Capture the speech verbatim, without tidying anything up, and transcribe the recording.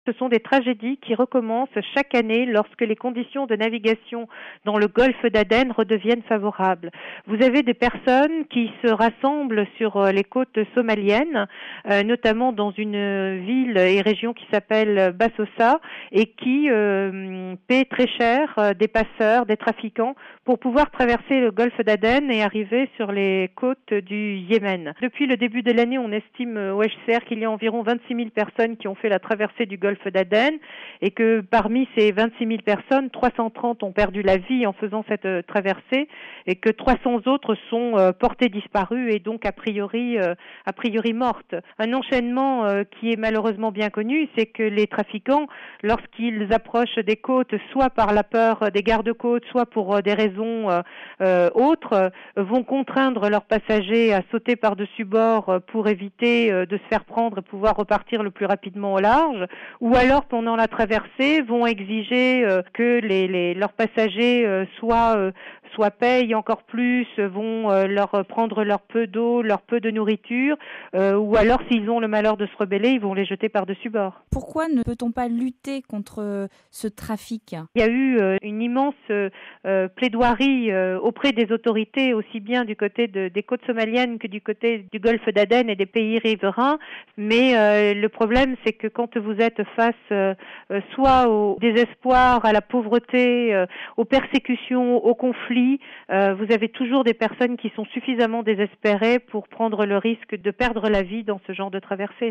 Ce sont des tragédies qui recommencent chaque année lorsque les conditions de navigation dans le golfe d'Aden redeviennent favorables. Vous avez des personnes qui se rassemblent sur les côtes somaliennes, euh, notamment dans une ville et région qui s'appelle Bassosa, et qui euh, paient très cher euh, des passeurs, des trafiquants, pour pouvoir traverser le golfe d'Aden et arriver sur les côtes du Yémen. Depuis le début de l'année, on estime au H C R qu'il y a environ vingt-six mille personnes qui ont fait la traversée du golfe d'Aden et que parmi ces vingt-six mille personnes, trois cent trente ont perdu la vie en faisant cette euh, traversée et que trois cents autres sont euh, portés disparus et donc a priori euh, a priori mortes. Un enchaînement euh, qui est malheureusement bien connu, c'est que les trafiquants, lorsqu'ils approchent des côtes, soit par la peur des gardes-côtes, soit pour euh, des raisons euh, euh, autres, euh, vont contraindre leurs passagers à sauter par-dessus bord euh, pour éviter euh, de se faire prendre et pouvoir repartir le plus rapidement au large, ou alors pendant la traversée vont exiger euh, que les, les, leurs passagers euh, soient, euh, soient payent encore plus, vont euh, leur prendre leur peu d'eau, leur peu de nourriture, euh, ou alors s'ils ont le malheur de se rebeller, ils vont les jeter par-dessus bord. Pourquoi ne peut-on pas lutter contre ce trafic ? Il y a eu euh, une immense euh, plaidoirie euh, auprès des autorités, aussi bien du côté de, des côtes somaliennes que du côté du golfe d'Aden et des pays riverains, mais euh, le problème c'est que quand vous êtes face euh, soit au désespoir, à la pauvreté, euh, aux persécutions, aux conflits, euh, vous avez toujours des personnes qui sont suffisamment désespérées pour prendre le risque de perdre la vie dans ce genre de traversée.